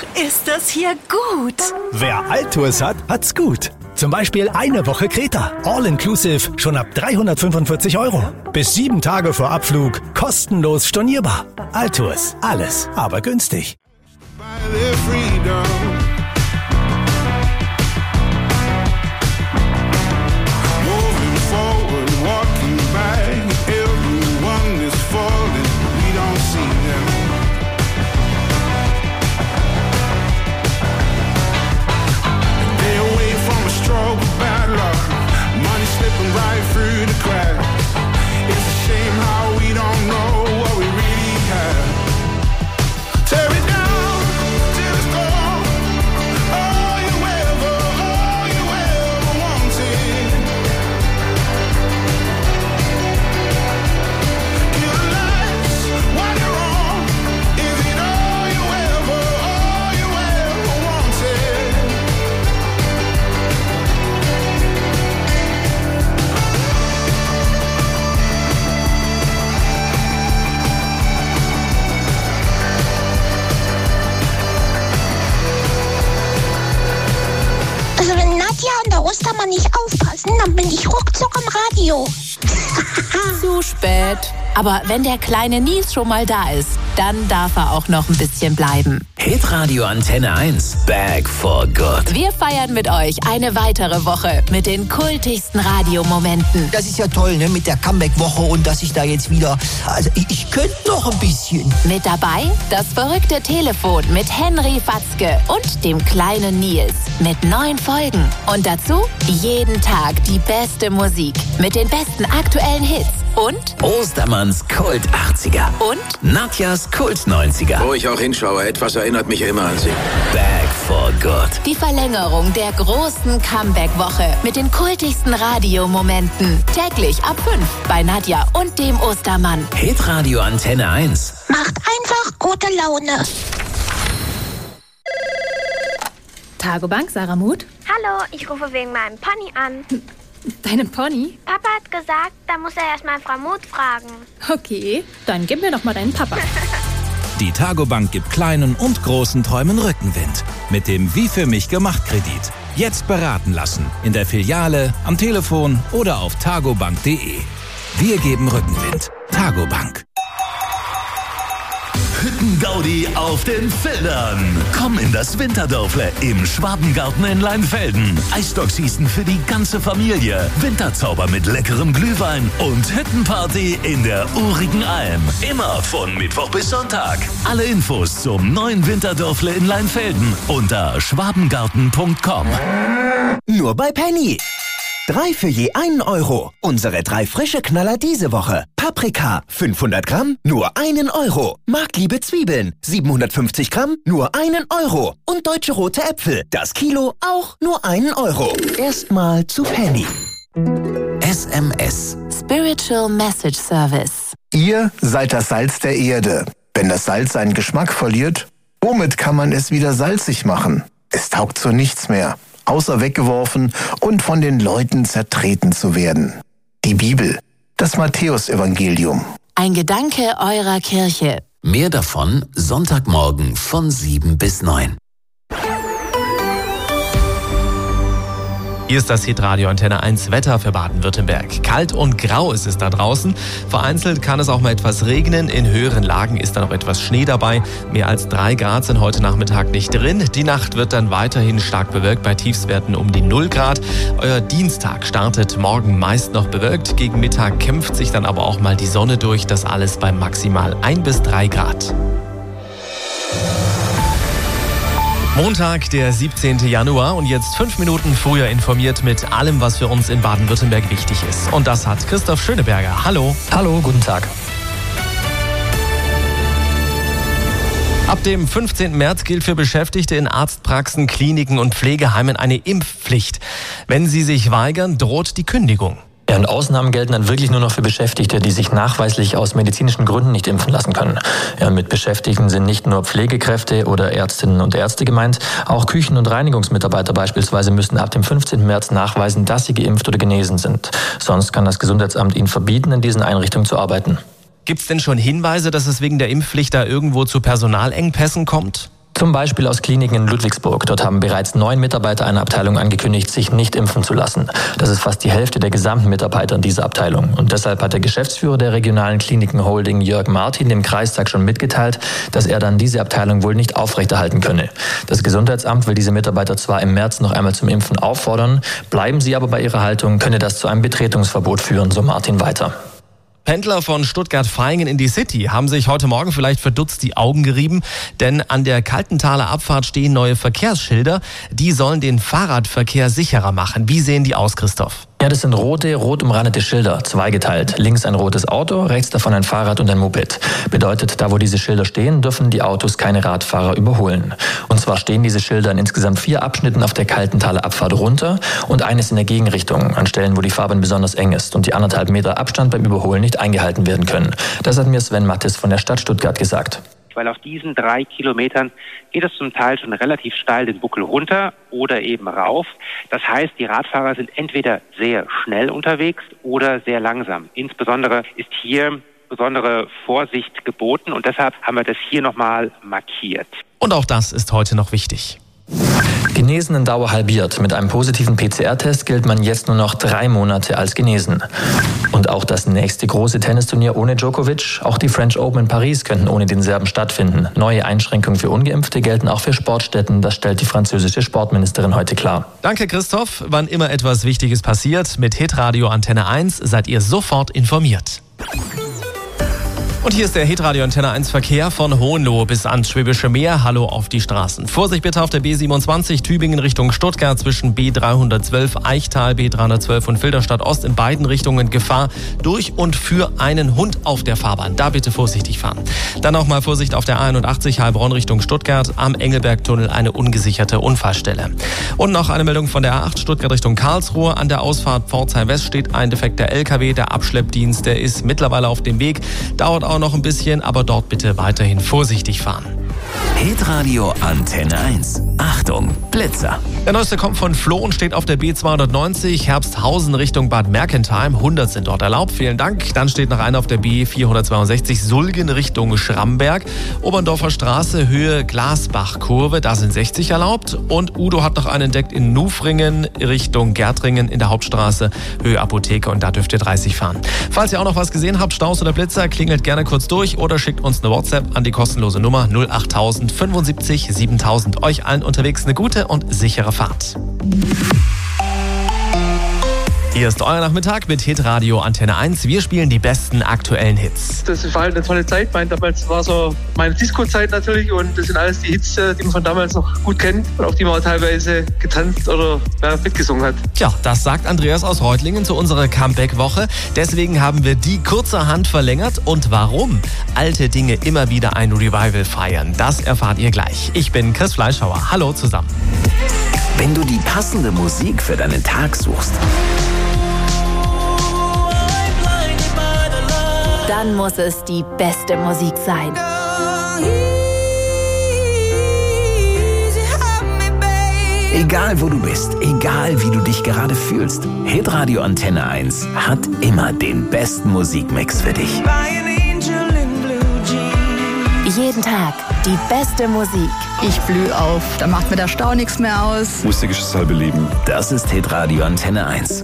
ist das hier gut. Wer Altours hat, hat's gut. Zum Beispiel eine Woche Kreta. All-inclusive, schon ab 345 €. Bis 7 Tage vor Abflug, kostenlos stornierbar. Altours, alles, aber günstig. Also wenn Nadja und der Ostermann nicht aufpassen, dann bin ich ruckzuck im Radio. Zu spät. Aber wenn der kleine Nils schon mal da ist, dann darf er auch noch ein bisschen bleiben. Hitradio Antenne 1, back for good. Wir feiern mit euch eine weitere Woche mit den kultigsten Radiomomenten. Das ist ja toll, ne, mit der Comeback-Woche und dass ich da jetzt wieder... Also ich könnte noch ein bisschen. Mit dabei das verrückte Telefon mit Henry Fatzke und dem kleinen Nils. Mit 9 Folgen. Und dazu jeden Tag die beste Musik mit den besten aktuellen Hits. Und Ostermanns Kult 80er. Und Nadjas Kult 90er. Wo ich auch hinschaue, etwas erinnert mich immer an sie. Back for good. die Verlängerung der großen Comeback-Woche mit den kultigsten Radiomomenten. Täglich ab 5 bei Nadja und dem Ostermann. Hitradio Antenne 1. Macht einfach gute Laune. Tagobank, Sarah Muth. Hallo, ich rufe wegen meinem Pony an. Deinem Pony? Papa hat gesagt, da muss er erstmal Frau Muth fragen. Okay, dann gib mir doch mal deinen Papa. Die Tagobank gibt kleinen und großen Träumen Rückenwind. Mit dem Wie für mich gemacht Kredit. Jetzt beraten lassen. In der Filiale, am Telefon oder auf tagobank.de. Wir geben Rückenwind. Tagobank. Hüttengaudi auf den Feldern. Komm in das Winterdörfle im Schwabengarten in Leinfelden. Eisstockschießen für die ganze Familie. Winterzauber mit leckerem Glühwein und Hüttenparty in der urigen Alm. Immer von Mittwoch bis Sonntag. Alle Infos zum neuen Winterdörfle in Leinfelden unter schwabengarten.com. Nur bei Penny. 3 für je 1 Euro. Unsere 3 frische Knaller diese Woche. Paprika, 500 Gramm, nur 1 Euro. Markliebe Zwiebeln, 750 Gramm, nur 1 Euro. Und deutsche rote Äpfel, das Kilo auch nur 1 Euro. Erstmal zu Penny. SMS. Spiritual Message Service. Ihr seid das Salz der Erde. Wenn das Salz seinen Geschmack verliert, womit kann man es wieder salzig machen? Es taugt zu nichts mehr, außer weggeworfen und von den Leuten zertreten zu werden. Die Bibel, das Matthäusevangelium. Ein Gedanke eurer Kirche. Mehr davon Sonntagmorgen von 7 bis 9. Hier ist das Hitradio Antenne 1 Wetter für Baden-Württemberg. Kalt und grau ist es da draußen. Vereinzelt kann es auch mal etwas regnen. In höheren Lagen ist dann auch etwas Schnee dabei. Mehr als 3 Grad sind heute Nachmittag nicht drin. Die Nacht wird dann weiterhin stark bewölkt bei Tiefstwerten um die 0 Grad. Euer Dienstag startet morgen meist noch bewölkt. Gegen Mittag kämpft sich dann aber auch mal die Sonne durch. Das alles bei maximal 1 bis 3 Grad. Montag, der 17. Januar und jetzt 5 Minuten früher informiert mit allem, was für uns in Baden-Württemberg wichtig ist. Und das hat Christoph Schöneberger. Hallo. Hallo, guten Tag. Ab dem 15. März gilt für Beschäftigte in Arztpraxen, Kliniken und Pflegeheimen eine Impfpflicht. Wenn sie sich weigern, droht die Kündigung. Ja, und Ausnahmen gelten dann wirklich nur noch für Beschäftigte, die sich nachweislich aus medizinischen Gründen nicht impfen lassen können. Ja, mit Beschäftigten sind nicht nur Pflegekräfte oder Ärztinnen und Ärzte gemeint, auch Küchen- und Reinigungsmitarbeiter beispielsweise müssen ab dem 15. März nachweisen, dass sie geimpft oder genesen sind. Sonst kann das Gesundheitsamt ihnen verbieten, in diesen Einrichtungen zu arbeiten. Gibt es denn schon Hinweise, dass es wegen der Impfpflicht da irgendwo zu Personalengpässen kommt? Zum Beispiel aus Kliniken in Ludwigsburg. Dort haben bereits 9 Mitarbeiter einer Abteilung angekündigt, sich nicht impfen zu lassen. Das ist fast die Hälfte der gesamten Mitarbeiter in dieser Abteilung. Und deshalb hat der Geschäftsführer der regionalen Kliniken-Holding, Jörg Martin, dem Kreistag schon mitgeteilt, dass er dann diese Abteilung wohl nicht aufrechterhalten könne. Das Gesundheitsamt will diese Mitarbeiter zwar im März noch einmal zum Impfen auffordern, bleiben sie aber bei ihrer Haltung, könne das zu einem Betretungsverbot führen, so Martin weiter. Pendler von Stuttgart-Vaihingen in die City haben sich heute Morgen vielleicht verdutzt die Augen gerieben, denn an der Kaltenthaler Abfahrt stehen neue Verkehrsschilder. Die sollen den Fahrradverkehr sicherer machen. Wie sehen die aus, Christoph? Ja, das sind rote, rot umrandete Schilder, zweigeteilt. Links ein rotes Auto, rechts davon ein Fahrrad und ein Moped. Bedeutet, da wo diese Schilder stehen, dürfen die Autos keine Radfahrer überholen. Und zwar stehen diese Schilder in insgesamt 4 Abschnitten auf der Kaltenthaler Abfahrt runter und eines in der Gegenrichtung, an Stellen, wo die Fahrbahn besonders eng ist und die 1,5 Meter Abstand beim Überholen nicht eingehalten werden können. Das hat mir Sven Mattes von der Stadt Stuttgart gesagt. Weil auf diesen 3 Kilometern geht es zum Teil schon relativ steil den Buckel runter oder eben rauf. Das heißt, die Radfahrer sind entweder sehr schnell unterwegs oder sehr langsam. Insbesondere ist hier besondere Vorsicht geboten und deshalb haben wir das hier nochmal markiert. Und auch das ist heute noch wichtig. Genesenen-Dauer halbiert. Mit einem positiven PCR-Test gilt man jetzt nur noch 3 Monate als genesen. Und auch das nächste große Tennisturnier ohne Djokovic, auch die French Open in Paris könnten ohne den Serben stattfinden. Neue Einschränkungen für Ungeimpfte gelten auch für Sportstätten, das stellt die französische Sportministerin heute klar. Danke, Christoph. Wann immer etwas Wichtiges passiert, mit Hitradio Antenne 1 seid ihr sofort informiert. Und hier ist der Hitradio Antenne 1 Verkehr von Hohenlohe bis ans Schwäbische Meer. Hallo auf die Straßen. Vorsicht bitte auf der B27 Tübingen Richtung Stuttgart zwischen B312 Eichtal, B312 und Filderstadt Ost in beiden Richtungen Gefahr durch und für einen Hund auf der Fahrbahn. Da bitte vorsichtig fahren. Dann auch mal Vorsicht auf der A81 Heilbronn Richtung Stuttgart. Am Engelbergtunnel eine ungesicherte Unfallstelle. Und noch eine Meldung von der A8 Stuttgart Richtung Karlsruhe. An der Ausfahrt Pforzheim West steht ein defekter LKW. Der Abschleppdienst, der ist mittlerweile auf dem Weg. Dauert auch noch ein bisschen, aber dort bitte weiterhin vorsichtig fahren. Hitradio Antenne 1. Achtung, Blitzer. Der neueste kommt von Flo und steht auf der B290 Herbsthausen Richtung Bad Mergentheim. 100 sind dort erlaubt, vielen Dank. Dann steht noch einer auf der B462 Sulgen Richtung Schramberg. Oberndorfer Straße, Höhe Glasbach-Kurve, da sind 60 erlaubt. Und Udo hat noch einen entdeckt in Nufringen Richtung Gärtringen in der Hauptstraße, Höhe Apotheke und da dürft ihr 30 fahren. Falls ihr auch noch was gesehen habt, Staus oder Blitzer, klingelt gerne kurz durch oder schickt uns eine WhatsApp an die kostenlose Nummer 08000 75 7000. Euch allen unterwegs eine gute und sichere Fahrt. Hier ist euer Nachmittag mit Hitradio Antenne 1. Wir spielen die besten aktuellen Hits. Das war halt eine tolle Zeit. Damals war so meine Disco-Zeit natürlich und das sind alles die Hits, die man von damals noch gut kennt und auf die man auch teilweise getanzt oder mitgesungen hat. Tja, das sagt Andreas aus Reutlingen zu unserer Comeback-Woche. Deswegen haben wir die kurzerhand verlängert. Und warum alte Dinge immer wieder ein Revival feiern, das erfahrt ihr gleich. Ich bin Chris Fleischhauer. Hallo zusammen. Wenn du die passende Musik für deinen Tag suchst, dann muss es die beste Musik sein. egal wo du bist, egal wie du dich gerade fühlst, Hitradio Antenne 1 hat immer den besten Musikmix für dich. Jeden Tag die beste Musik. Ich blühe auf, da macht mir der Stau nichts mehr aus. Musik ist das halbe Leben. Das ist Hitradio Antenne 1.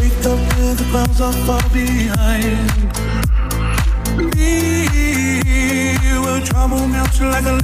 wake up with the clouds are far behind. We will trouble melts like a